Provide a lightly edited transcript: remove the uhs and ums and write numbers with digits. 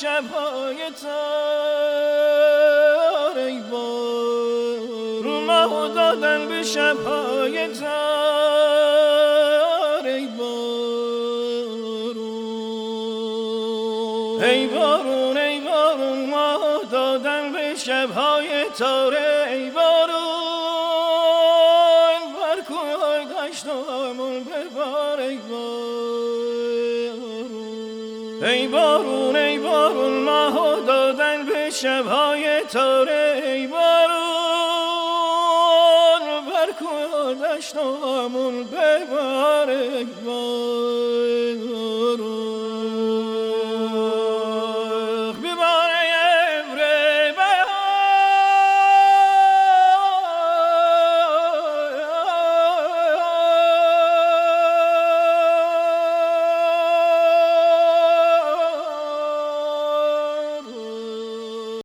شبهای تار ای بارون ماه دادن به شبهای تار ای بارون ای بارون ای بارون ماه دادن به شبهای تار ای بارون بر کوه دشتامون ببار ای بارون ای بارون ای بارون ماه دادن به شبهای تاره ای بارون بر کوه دشتامون ببار ای بارون